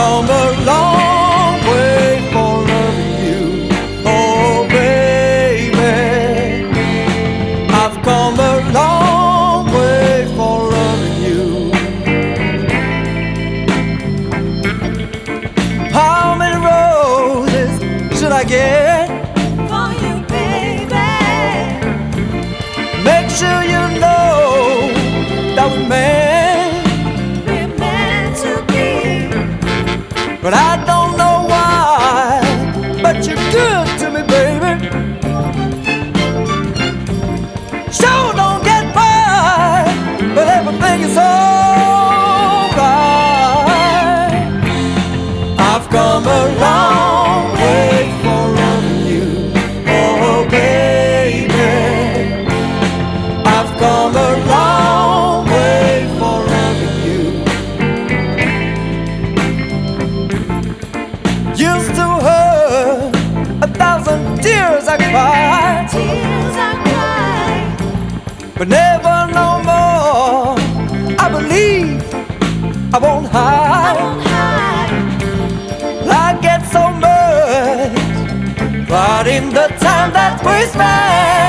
come a long way for loving you. Oh, baby, I've come a long way for loving you. How many roses should I get for you, baby? Make sure you know that we're meant to be. But I don't know why, but you're good to me, baby. Sure don't get by, but everything is alright. I've come a long way for loving you. Oh, baby, I've come a long way for loving you. Used to hurt 1,000 tears I cried, Tears I cry, but never no more. I believe I won't I hide. won't hide. I get so much pride in the time that we spend.